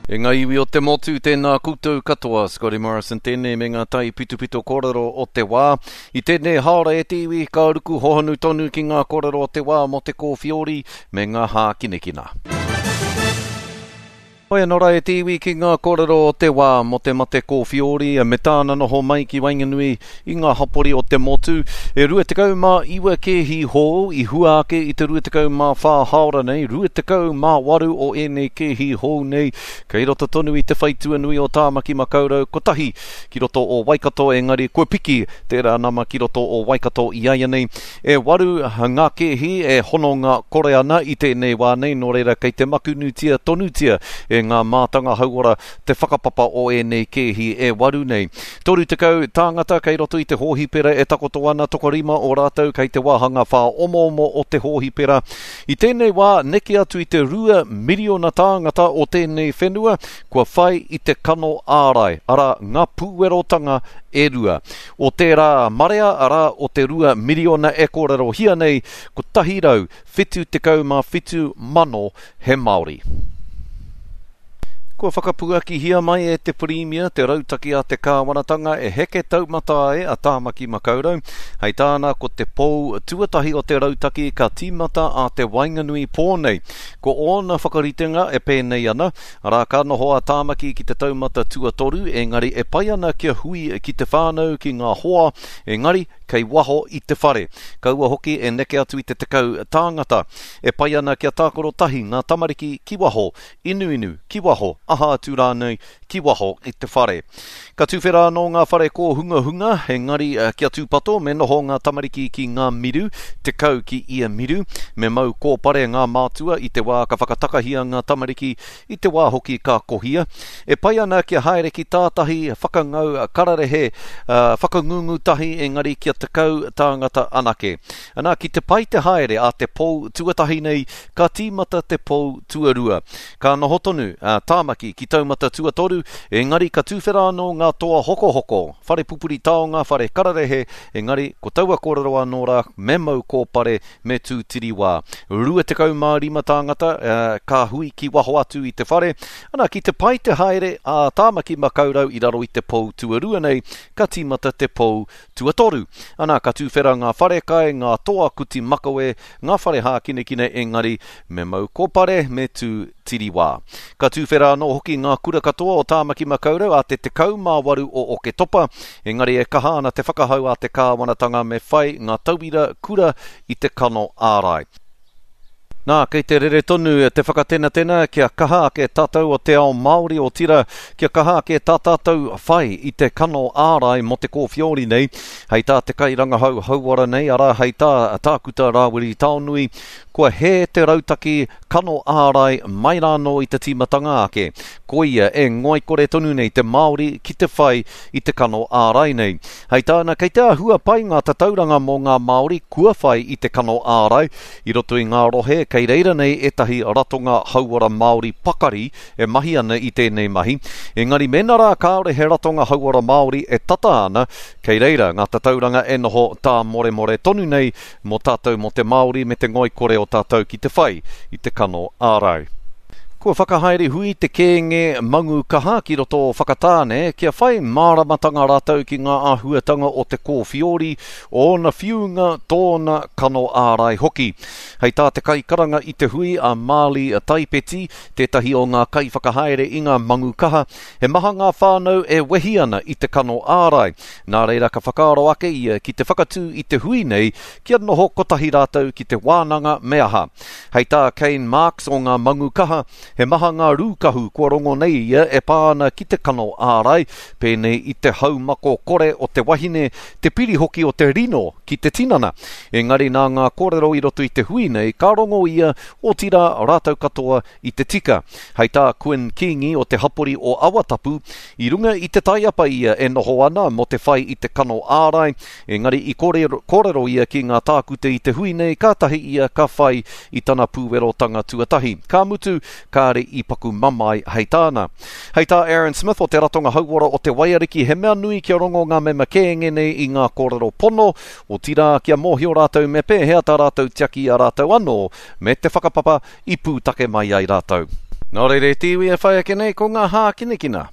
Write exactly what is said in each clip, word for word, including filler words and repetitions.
E ngā iwi o te motu tēnā koutou katoa, Scotty Morrison tēnei me ngā tai pitu pitu kōrero o te wā. I tēnei haora e te iwi, ka ruku hohonu tonu ki ngā kōrero o te wā mo te kōwhiori me ngā hā kinekina. Oia nora e te iwi ki ngā kōrero o te wā mo te mate kōwhiori, me tāna noho mai ki Wainganui i ngā hapori o te motu. E rua te kau mā iwa ke hi hou, i hua ake i te rua te kau mā whā haora nei, rua te kau mā waru o e nei ke hi hou nei, kei roto tonu i te whaitua nui o Tāmaki Makaurau, ko tahi ki roto o Waikato, engari kua piki tērā nama ki roto o Waikato i aia nei. E waru ngā ke hi e hononga kore ana i tēnei wā nei, no reira kei te makunutia tonutia e ngā mātanga hauora te whakapapa o e nei kehi e waru nei. Toru te kau tāngata kei roto i te hōhipera e takoto ana tokorima o rātou kei te wāhanga whā omo omo o te hōhipera. I tēnei wā neki atu i te rua miliona tāngata o tēnei whenua, kua whai i te kano ārai, ara ngā pūwerotanga e rua. O tērā marea ara o te rua miliona e kōrero hia nei, ko tahi rau, whitu te kau mā whitu mano he Māori. Kua whakapuaki hia mai e te Premier, te rautaki a te kāwanatanga e heke taumata e a Tāmaki Makaurau. Hei tāna ko te pou tuatahi o te rautaki ka tīmata a te Wainganui pōnei. Ko ōna whakaritenga e pēnei ana, ara ka noho a Tāmaki ki te taumata tuatoru, engari e pai ana kia hui ki te whānau ki ngā hoa, engari kei waho i te whare. Kaua hoki e neke atu i te tekau tāngata. E pai ana kia tākoro tahi ngā tamariki ki waho, inu inu, ki waho, aha atu rānei, ki waho i te whare. Ka tūwhera no ngā whare ko hunga hunga, engari uh, kia tūpato me noho ngā tamariki ki ngā miru, te kau ki ia miru, me mau kōpare ngā mātua i te wā ka whakatakahia ngā tamariki i te wā hoki ka kohia. E pai ana kia haere ki tātahi whakangau kararehe, uh, whakangungu tahi, engari kia te kau tāngata anake. Anā ki te pai te haere a te pou tuatahi nei, ka tīmata te pou tuarua. Ka noho tonu uh, Tāmaki ki taumata tuatoru, engari ka tūwhera no ngā toa hoko hoko, whare pupuri taonga, whare kararehe, engari ko taua kōrero anō rā, me mau kōpare me tūtiri wā. Rua te kau mā rima tāngata, uh, ka hui ki waho atu i te whare, anā ki te pai te haere a Tāmaki Makaurau i raro i te pou tuarua nei, ka tīmata te pou tuatoru. Anā ka tūwhera ngā whare kai, ngā toa kuti makawe, ngā whare hā kine kine engari, me mau kōpare me tū tiri wā. Ka tūwhera no hoki ngā kura katoa o Tāmaki Makaurau a te te kau mā waru o Oke Topa, engari e kaha ana te whakahau a te kāwanatanga me whai ngā tauira kura i te kano ārai. Nā, kei te rere tonu te whakatena tena, kia kaha ke tātou o te ao Māori o tira, kia kaha ke tā tātou whai i te kano ārai mo te kōwhiori nei, hei tā te kairanga hau hauara nei, ara hei tā tākuta rāwiri taonui, kua he te rautaki kano ārai mai rāno i te tīmatanga ake. Ko ia e ngoi kore tonu nei te Māori ki te whai i te kano ārai nei. Hei tāna kei te ahua pai ngā tatauranga mo ngā Māori kua whai i te kano ārai, i roto i ngā rohe, kei reira nei e tahi ratonga hauara Māori pakari e mahi ana i tēnei mahi. Engari mena rā kāore he ratonga hauara Māori e tata ana, kei reira ngā tatauranga e noho tā more more tonu nei mo tātou mo te Māori me te ngoi kore o tātou ki te whai i te kano ārai. Kua whakahaere hui te kēnge mangu kaha ki roto whakatāne, kia whai māramatanga rātou ki ngā āhuatanga o te kōwhiori o na whiunga tōna kano ārai hoki. Hei tā te kai karanga i te hui a Māli a Taipeti, tētahi o ngā kai whakahaere i ngā mangu kaha, he maha ngā whānau e wehi ana i te kano ārai. Nā reira ka whakaaro ake ia ki te whakatū i te hui nei, kia noho kotahi rātou ki te wānanga me aha. Hei tā Kane Marks o ngā mangu kaha, he maha ngā rūkahu kua rongo nei ia e pāna ki te kano ārai, pēnei i te haumako kore o te wahine, te piri hoki o te rino ki te tinana. Engari nā ngā kōrero i roto i te hui nei, ka rongo ia o tira rātou katoa i te tika. Hei tā Quinn Kingi o te hapori o Awatapu, i runga i te taiapa ia e noho ana mo te whai i te kano ārai, engari i kōrero, kōrero ia ki ngā tākute i te hui nei, ka tahi ia ka whai i tana pūwerotanga tuatahi. Ka mutu, ka i paku mamai hei tāna. Hei tā Aaron Smith o te ratonga hauora o te waiariki, he mea nui kia rongo ngā me makēnge nei i ngā kōrero pono, o tira kia mōhio rātou me pēhea tā rātou tiaki a rātou anō, me te whakapapa i pūtake mai ai rātou. Nō reire tiwi e whai ake nei ko ngā hā kinekina.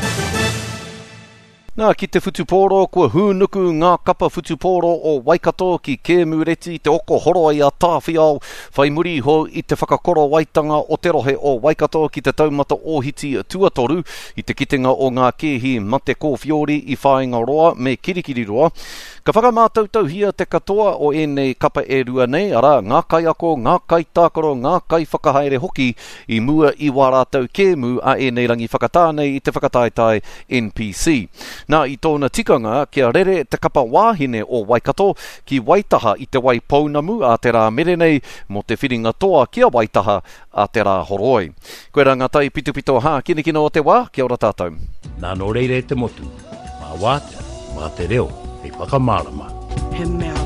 Nā, ki te whutupōro, kua hūnuku ngā kapa whutupōro o Waikato ki Kēmureti, te oko horo ai a tāwhiao, whai muri ho i te whakakoro waitanga o te rohe o Waikato ki te taumata ohiti tuatoru, i te kitenga o ngā kēhi mate kōwhiori i whāinga roa me kirikiri roa. Ka whakamātautau hia te katoa o enei kapa e rua nei, ara ngā kai ako, ngā kai tākaro, ngā kai whakahaere hoki i mua i wārātau kēmu a enei rangi whakatānei i te whakataetai N P C. Nā, i tōna tikanga, kia rere te kapa wāhine o Waikato ki Waitaha i te wai pounamu a te rā mere nei mo te whiringa toa kia Waitaha a te rā horoi. Koe rangatai pitupito hā kinekino o te wā, kia ora tātou. Nā no reire te motu, mā wātea, mā te reo, hei whakamārama. He mea